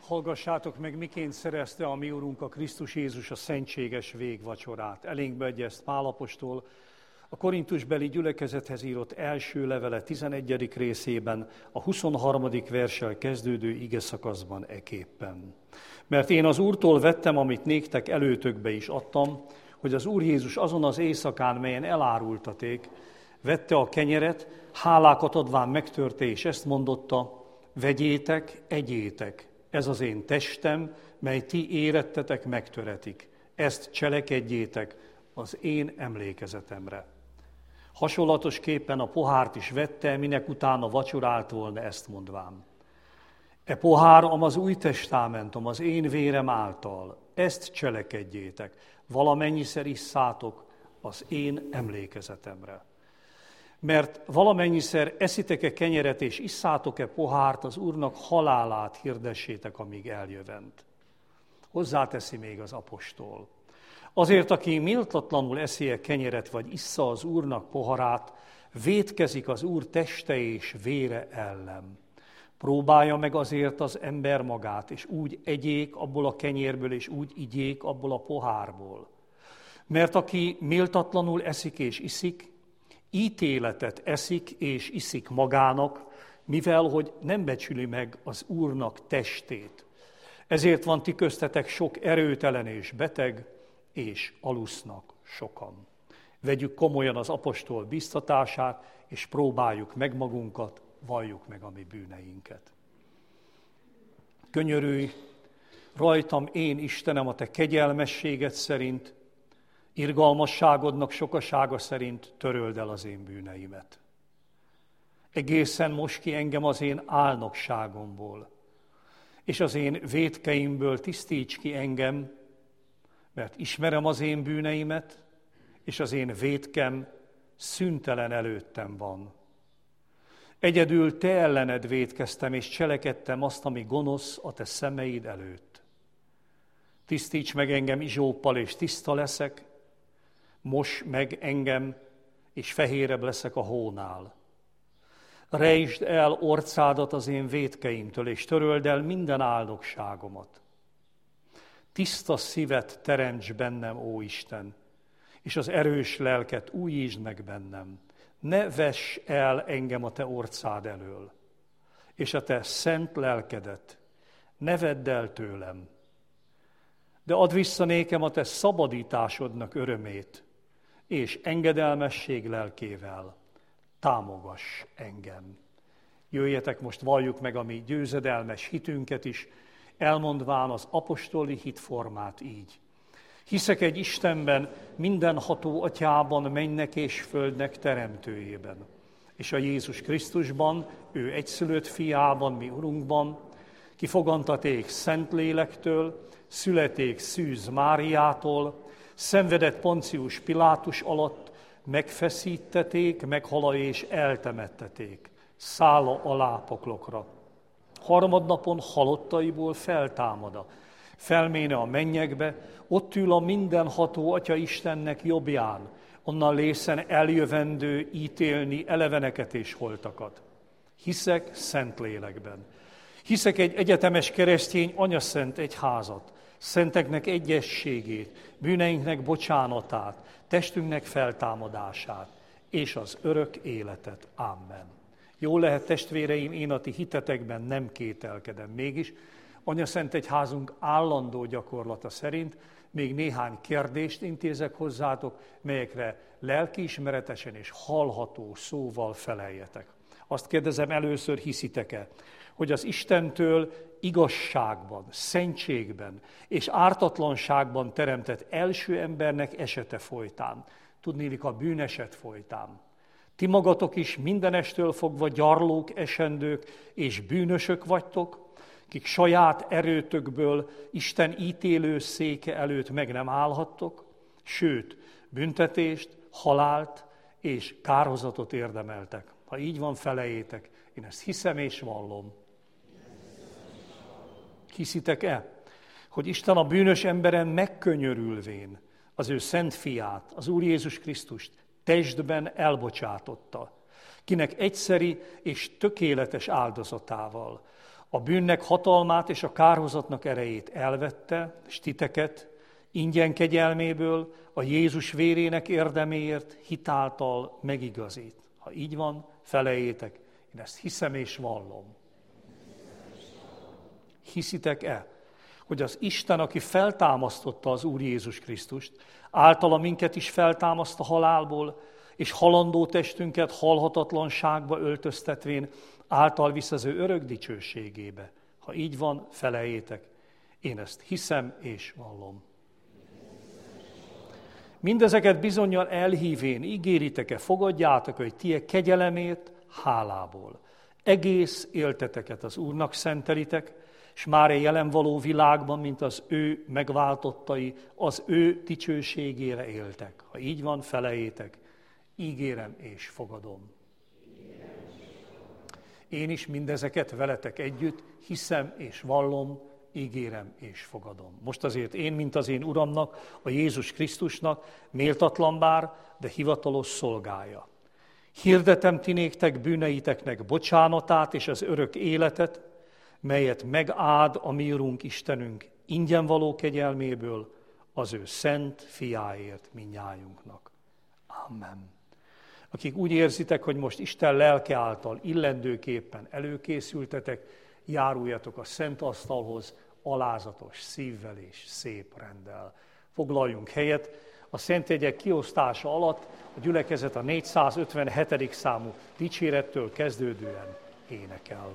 Speaker 1: Hallgassátok meg, miként szerezte a mi Urunk a Krisztus Jézus a szentséges végvacsorát. Elénkbe adja ezt Pál apostol a korintusbeli gyülekezethez írott első levele 11. részében, a 23. verssel kezdődő igeszakaszban eképpen. Mert én az Úrtól vettem, amit néktek előtökbe is adtam, hogy az Úr Jézus azon az éjszakán, melyen elárultaték, vette a kenyeret, hálákat adván megtörte, és ezt mondotta: vegyétek, egyétek, ez az én testem, mely ti érettetek megtöretik. Ezt cselekedjétek az én emlékezetemre. Hasonlatosképpen a pohárt is vette, minek utána vacsorált volna, ezt mondván: e pohár, az új testamentum az én vérem által, ezt cselekedjétek, valamennyiszer isszátok az én emlékezetemre. Mert valamennyiszer eszitek-e kenyeret és isszátok-e pohárt, az Úrnak halálát hirdessétek, amíg eljövend. Hozzáteszi még az apostol: azért, aki méltatlanul eszi-e kenyeret, vagy issza az Úrnak poharát, vétkezik az Úr teste és vére ellen. Próbálja meg azért az ember magát, és úgy egyék abból a kenyérből, és úgy igyék abból a pohárból. Mert aki méltatlanul eszik és iszik, ítéletet eszik és iszik magának, mivel hogy nem becsüli meg az Úrnak testét. Ezért van ti köztetek sok erőtelen és beteg, és alusznak sokan. Vegyük komolyan az apostol biztatását, és próbáljuk meg magunkat, valljuk meg a mi bűneinket. Könyörülj rajtam, én Istenem, a te kegyelmességed szerint, irgalmasságodnak sokasága szerint töröld el az én bűneimet. Egészen most ki engem az én álnokságomból, és az én vétkeimből tisztíts ki engem, mert ismerem az én bűneimet, és az én vétkem szüntelen előttem van. Egyedül te ellened vétkeztem, és cselekedtem azt, ami gonosz a te szemeid előtt. Tisztíts meg engem izsóppal, és tiszta leszek, mos meg engem, és fehérebb leszek a hónál. Rejtsd el orcádat az én vétkeimtől, és töröld el minden áldogságomat. Tiszta szívet teremts bennem, ó Isten, és az erős lelket újítsd meg bennem. Ne vess el engem a te orcád elől, és a te szent lelkedet ne vedd el tőlem. De add vissza nékem a te szabadításodnak örömét, és engedelmesség lelkével támogass engem. Jöjjetek, most valljuk meg a mi győzedelmes hitünket is, elmondván az apostoli hitformát így. Hiszek egy Istenben, mindenható Atyában, mennek és földnek teremtőjében, és a Jézus Krisztusban, ő egyszülött fiában, mi Urunkban, ki fogantaték Szentlélektől, születék Szűz Máriától, szenvedett Poncius Pilátus alatt, megfeszítették, meghala és eltemetteték, szála alá poklokra. Harmadnapon halottaiból feltámada, felméne a mennyekbe, ott ül a mindenható Atya Istennek jobbján, onnan lészen eljövendő ítélni eleveneket és holtakat. Hiszek Szentlélekben. Hiszek egy egyetemes keresztény anyaszent egyházat, szenteknek egyességét, bűneinknek bocsánatát, testünknek feltámadását, és az örök életet. Amen. Jól lehet, testvéreim, én a ti hitetekben nem kételkedem. Mégis anyaszent egyházunk állandó gyakorlata szerint még néhány kérdést intézek hozzátok, melyekre lelkiismeretesen és hallható szóval feleljetek. Azt kérdezem először, hiszitek-e, hogy az Istentől igazságban, szentségben és ártatlanságban teremtett első embernek esete folytán, tudniillik a bűneset folytán, ti magatok is mindenestől fogva gyarlók, esendők és bűnösök vagytok, kik saját erőtökből Isten ítélő széke előtt meg nem állhattok, sőt, büntetést, halált és kárhozatot érdemeltek. Ha így van, felejétek, én ezt hiszem és vallom. Hiszitek-e, hogy Isten a bűnös emberen megkönyörülvén az ő szent fiát, az Úr Jézus Krisztust testben elbocsátotta, kinek egyszeri és tökéletes áldozatával A bűnnek hatalmát és a kárhozatnak erejét elvette, és titeket ingyen kegyelméből a Jézus vérének érdeméért hitáltal megigazít. Ha így van, feleljétek, én ezt hiszem és vallom. Hiszitek-e, hogy az Isten, aki feltámasztotta az Úr Jézus Krisztust, általa minket is feltámaszt a halálból, és halandó testünket halhatatlanságba öltöztetvén által visz az ő örök dicsőségébe. Ha így van, feleljétek, én ezt hiszem és vallom. Mindezeket bizonnyal elhívén ígéritek-e, fogadjátok, hogy ti kegyelemért hálából egész élteteket az Úrnak szentelitek, és már egy jelen való világban, mint az ő megváltottai, az ő dicsőségére éltek. Ha így van, feleljétek, ígérem és fogadom. Én is mindezeket veletek együtt hiszem és vallom, ígérem és fogadom. Most azért én, mint az én Uramnak, a Jézus Krisztusnak, méltatlan bár, de hivatalos szolgája. Hirdetem ti néktek bűneiteknek bocsánatát és az örök életet, melyet megáld a mi Urunk Istenünk ingyen való kegyelméből az ő szent fiáért mindnyájunknak. Amen. Akik úgy érzitek, hogy most Isten lelke által illendőképpen előkészültetek, járuljatok a szent asztalhoz alázatos szívvel és szép renddel. Foglaljunk helyet. A szentjegyek kiosztása alatt a gyülekezet a 457. számú dicsérettől kezdődően énekel.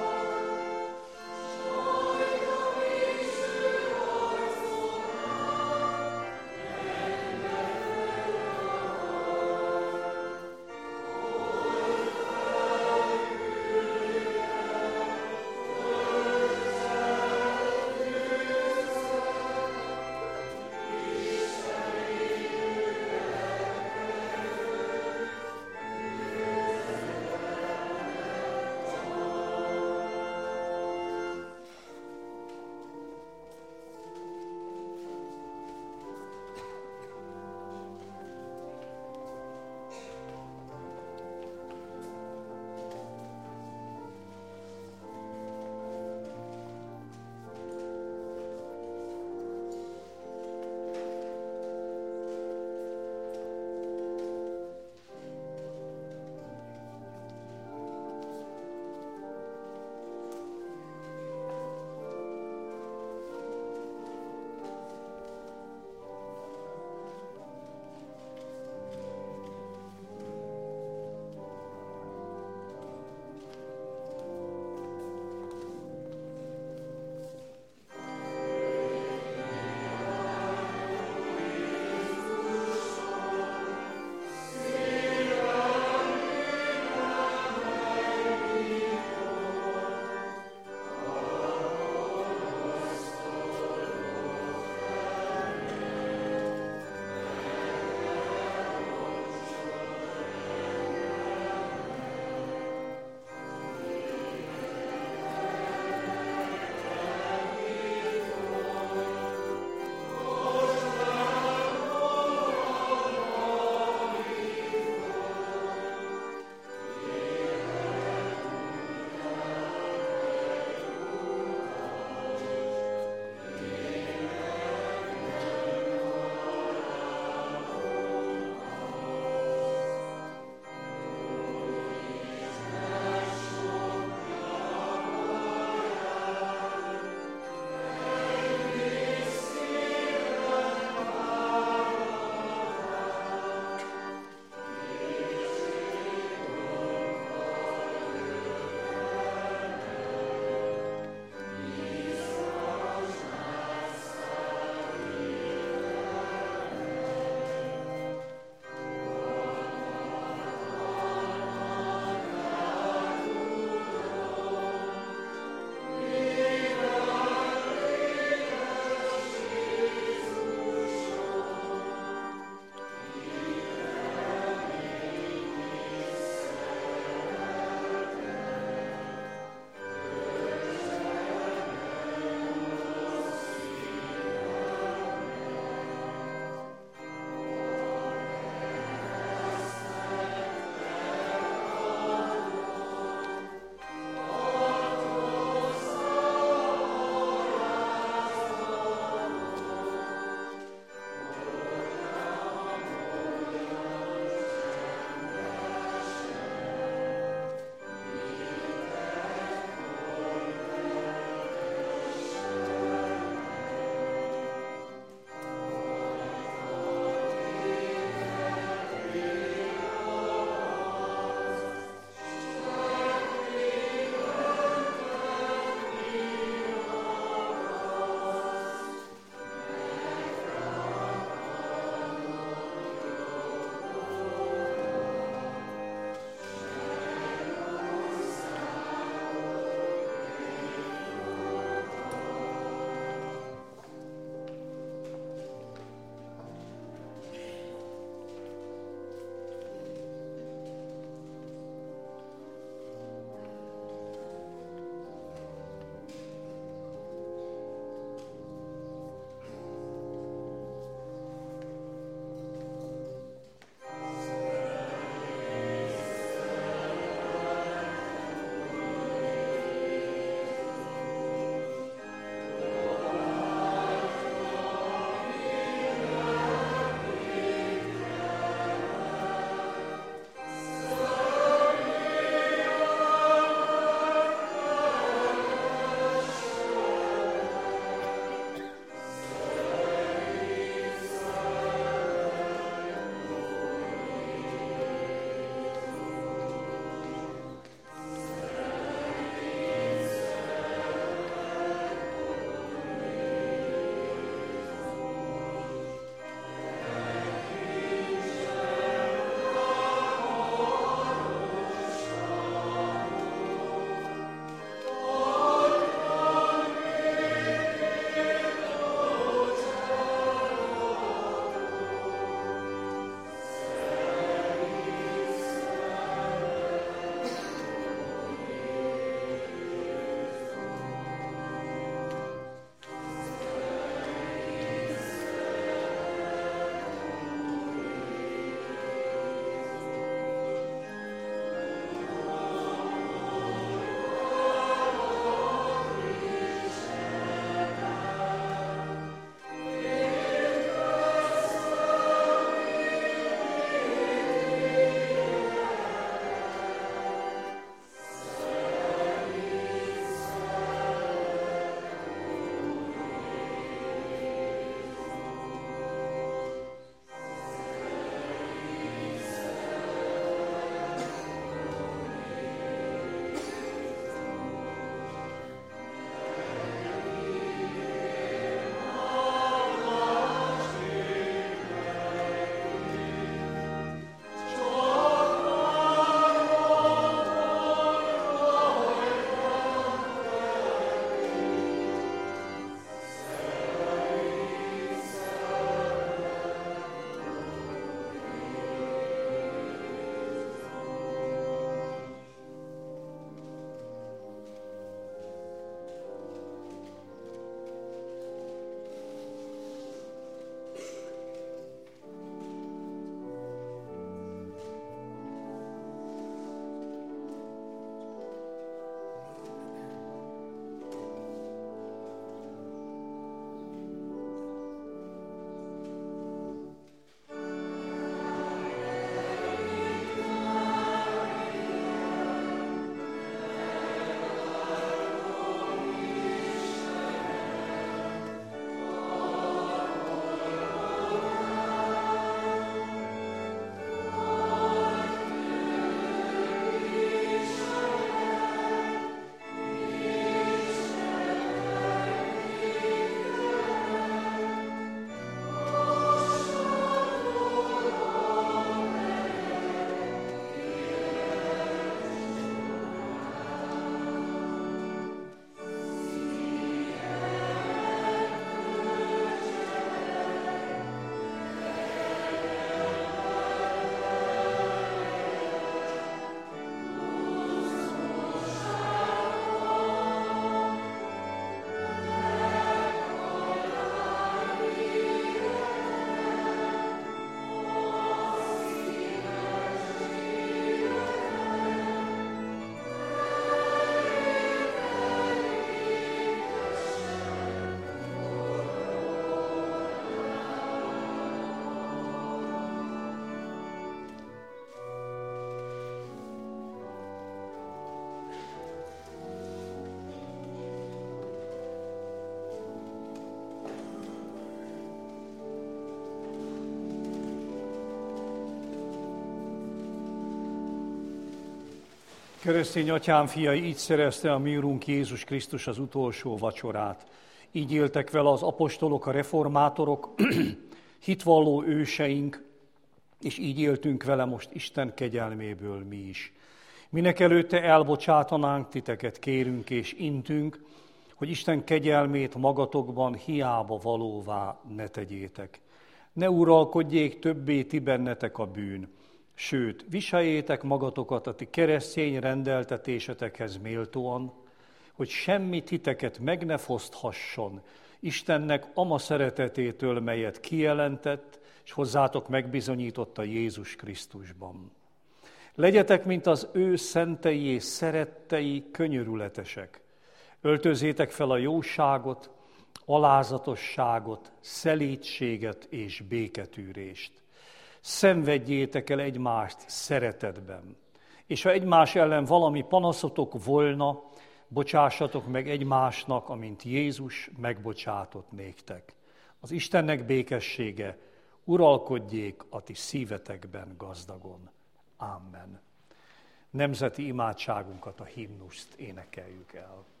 Speaker 1: Keresztény atyám fiai, így szerezte a mi Urunk Jézus Krisztus az utolsó vacsorát. Így éltek vele az apostolok, a reformátorok, hitvalló őseink, és így éltünk vele most Isten kegyelméből mi is. Mindenekelőtte elbocsátanánk titeket, kérünk és intünk, hogy Isten kegyelmét magatokban hiába valóvá ne tegyétek. Ne uralkodjék többé ti bennetek a bűn, sőt, viseljétek magatokat a ti keresztény rendeltetésetekhez méltóan, hogy semmi titeket meg ne foszthasson Istennek ama szeretetétől, melyet kijelentett, és hozzátok megbizonyította Jézus Krisztusban. Legyetek, mint az ő szentei és szerettei, könyörületesek. Öltözétek fel a jóságot, alázatosságot, szelídséget és béketűrést. Szenvedjétek el egymást szeretetben, és ha egymás ellen valami panaszotok volna, bocsássatok meg egymásnak, amint Jézus megbocsátott néktek. Az Istennek békessége uralkodjék a ti szívetekben gazdagon. Amen. Nemzeti imádságunkat, a himnuszt énekeljük el.